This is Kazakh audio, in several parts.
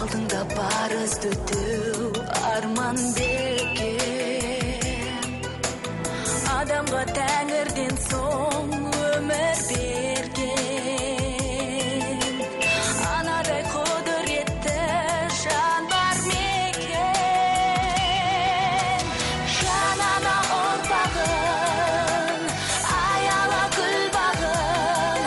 алдыңда парыз түтүү арман бекем. Адамға тәңірден соң өмір берген. Анадай құдіретті жан бар мекен. Жан ана ұрпағын, аяла гүл бағын,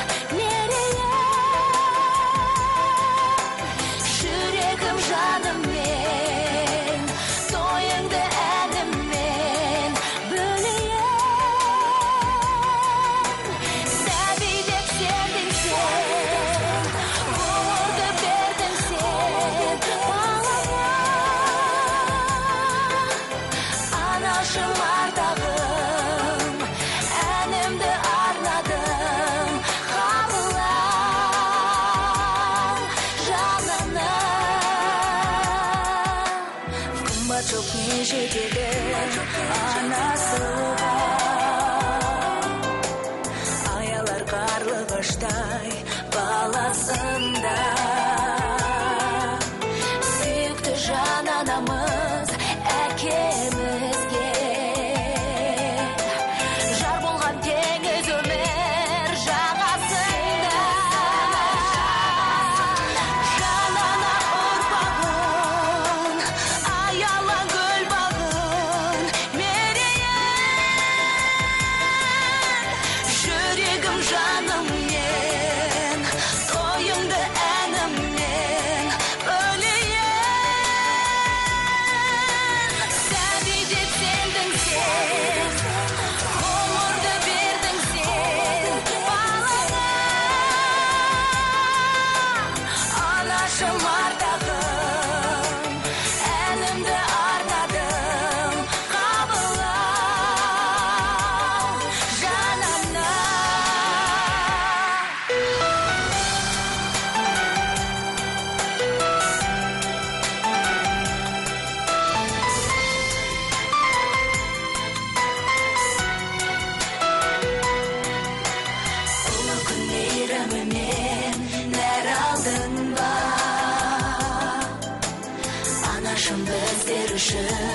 мерейін. Жүрегім жаныммен, тойыңды әніммен бөлейін. Сәби деп сендің сен, ғұмырды бердің сен балама. Анашым ардағым, әнімді арнадым, қабыл ал жанына. Қымбат жоқ не жетеді анасыға, аялар қарлығыштай баласында. Сүйікті жан анамыз әкемізге жар болған теңіз өмір жағасында. Жан ана ұрпағын, аяла гүл бағын, мерейін. Жүрегім жаныммен, тойыңды әніммен бөлейін. Сәби деп сендің сен, ғұмырды бердің сен балама. Анашым ардағым, әнімді арнадым, қабыл ал жанына. Ұлы күн мейірімімен нәр алдың ба? Анашым біздер үшін